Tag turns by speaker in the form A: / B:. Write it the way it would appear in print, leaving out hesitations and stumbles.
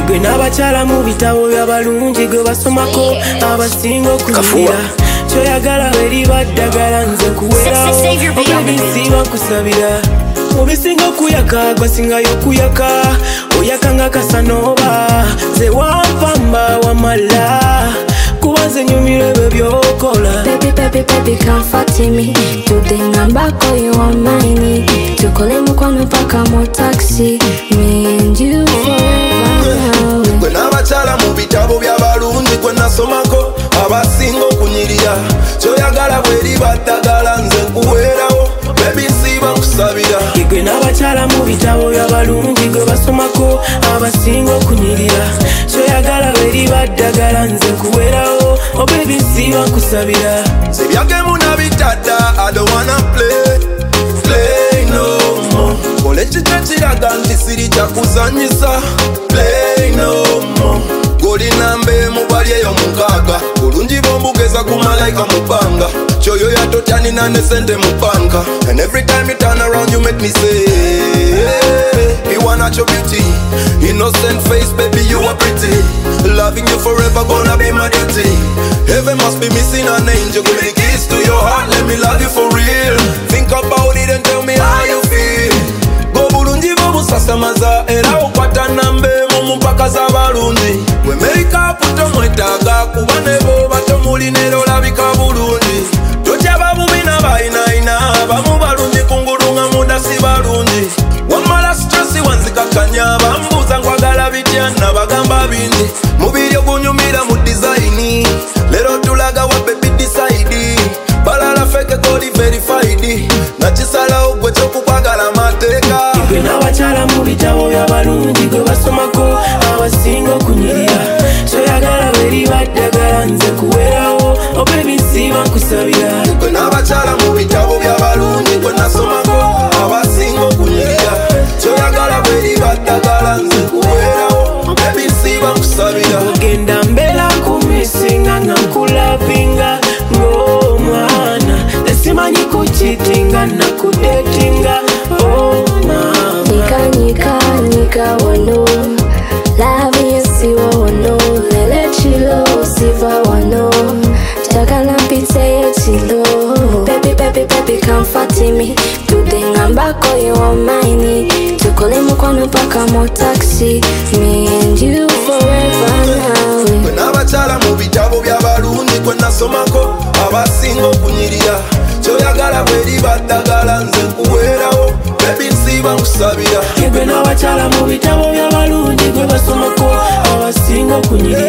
A: Gwe n'abakyala mu bitabo by'abalungi gwe basomako abasinga okunyumira kyoyagala bweriba ddagala nze kuwerawo obwebinsiba kusabira obisinga okuyaka gwasingayo okuyaka oyaka nga kasanova nze wampamba wamala kuba nze nyumira ebyo byokola.
B: Baby, comforting me. Tudengambako you are mine. Tukole mukwano paka mu taxi. Me and you forever.
C: Gwe n'abakyala mu bitabo by'abalungi gwe nasomako abasinga okunyirira kyoyagala bweriba ddagala nze nkuweerawo baby nsiba nkusabira.
A: Gwe n'abakyala mu bitabo by'abalungi gwe basomako abasinga okunyirira kyoyagala bweriba ddagala nze nkuweerawo oh baby nsiba nkusabira.
C: Sebyagemu nabitadda I don't wanna play no more. Kole kikyo kiraga nti siri kyakuzanyisa play no more. Golinamba emu bali eyo mukaaga bulungi bombugeza ku malayika mu bbanga kyoyo yatotya nina ne sente mu banka and every time you turn around you make me say you wanna your beauty innocent face baby you are pretty loving you forever gonna be my duty. Heaven must be missing an angel give me keys to your heart let me love you for real. Think about it and tell me how you feel. Go bulungi bomusasamaza era okwata namba emu mu mpaka z'abalungi we make up tomwetaaga kuba ne bwoba tomulina era olabika bulungi totya babubi n'abayinaayina bamu balungi kungulunga muda si balungi wamala stresi wanzikakanya bambuuza nkwagala bitya nabagamba bingi mubiri ogunyumira mu dizayini lero tulaga wa baby decide balala feke goli verified nakisalawo gwe kyokukwagala amateeka.
A: Gwe n'abakyala mu bitabo by'abalungi gwe basomako abasinga okunyirira kyoyagala bweriba ddagala nze kuweerawo oh baby nsiba nkusabira.
C: Gwe n'abakyala mu bitabo by'abalungi gwe nasomako abasinga okunyirira kyoyagala bweriba ddagala nze kuweerawo oh baby nsiba nkusabira.
A: Ogenda mbeera kumisinga nga nkulapinga ng'omwana tesimanyi kukitinga nakudetinga oh mama.
B: Nika wano love you siwa wano lele chilo siva wano takala mpite ye chilo. Baby comforting me tudengambako you are mine. Tukole mukwano paka mu taxi me and you forever now.
C: Gwe n'abakyala mu bitabo by'abalungi gwe nasomako abasinga okunyirira kyoyagala bweriba ddagala nze nkuweerawo baby nsiba nkusabira.
A: Gwe n'abakyala mu bitabo by'abalungi gwe basomako abasinga okunyirira